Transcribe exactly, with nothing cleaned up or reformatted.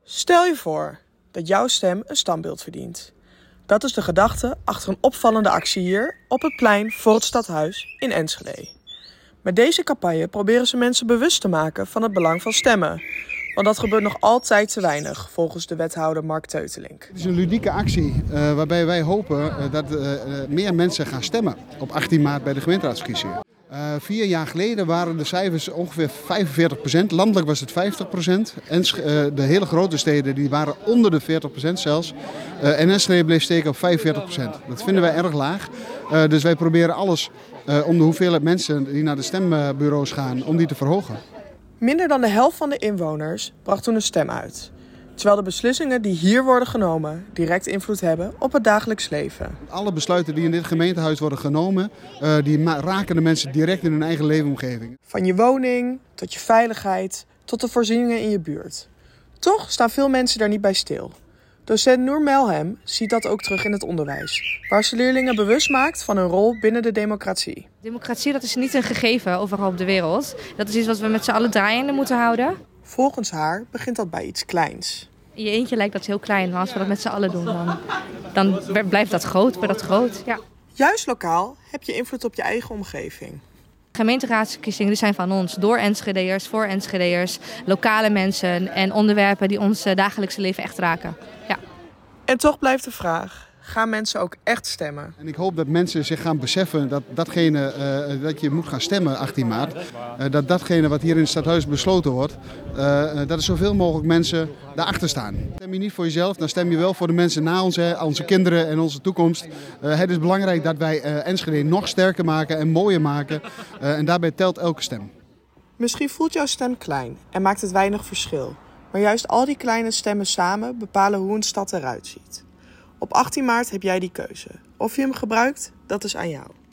Stel je voor dat jouw stem een standbeeld verdient. Dat is de gedachte achter een opvallende actie hier op het plein voor het stadhuis in Enschede. Met deze campagne proberen ze mensen bewust te maken van het belang van stemmen. Want dat gebeurt nog altijd te weinig, volgens de wethouder Mark Teutelink. Het is een ludieke actie uh, waarbij wij hopen uh, dat uh, meer mensen gaan stemmen op achttien maart bij de gemeenteraadsverkiezingen. Uh, vier jaar geleden waren de cijfers ongeveer vijfenveertig procent, landelijk was het vijftig procent. En uh, de hele grote steden die waren onder de veertig procent zelfs. Uh, en Enschede bleef steken op vijfenveertig procent. Dat vinden wij erg laag. Uh, dus wij proberen alles uh, om de hoeveelheid mensen die naar de stembureaus gaan, om die te verhogen. Minder dan de helft van de inwoners bracht toen een stem uit. Terwijl de beslissingen die hier worden genomen direct invloed hebben op het dagelijks leven. Alle besluiten die in dit gemeentehuis worden genomen, uh, die raken de mensen direct in hun eigen leefomgeving. Van je woning tot je veiligheid tot de voorzieningen in je buurt. Toch staan veel mensen daar niet bij stil. Docent Noor Melhem ziet dat ook terug in het onderwijs, waar ze leerlingen bewust maakt van hun rol binnen de democratie. Democratie, dat is niet een gegeven overal op de wereld. Dat is iets wat we met z'n allen draaiende moeten houden. Volgens haar begint dat bij iets kleins. In je eentje lijkt dat heel klein, maar als we dat met z'n allen doen, dan, dan blijft dat groot, wordt dat groot. Ja. Juist lokaal heb je invloed op je eigen omgeving. Gemeenteraadsverkiezingen die zijn van ons, door Enschedeërs, voor Enschedeërs, lokale mensen en onderwerpen die ons dagelijkse leven echt raken. Ja. En toch blijft de vraag, gaan mensen ook echt stemmen? En ik hoop dat mensen zich gaan beseffen dat datgene uh, dat je moet gaan stemmen achttien maart, uh, dat datgene wat hier in het stadhuis besloten wordt, uh, dat er zoveel mogelijk mensen daarachter staan. Stem je niet voor jezelf, dan stem je wel voor de mensen na ons, hè, onze kinderen en onze toekomst. Uh, het is belangrijk dat wij uh, Enschede nog sterker maken en mooier maken uh, en daarbij telt elke stem. Misschien voelt jouw stem klein en maakt het weinig verschil. Maar juist al die kleine stemmen samen bepalen hoe een stad eruit ziet. Op achttien maart heb jij die keuze. Of je hem gebruikt, dat is aan jou.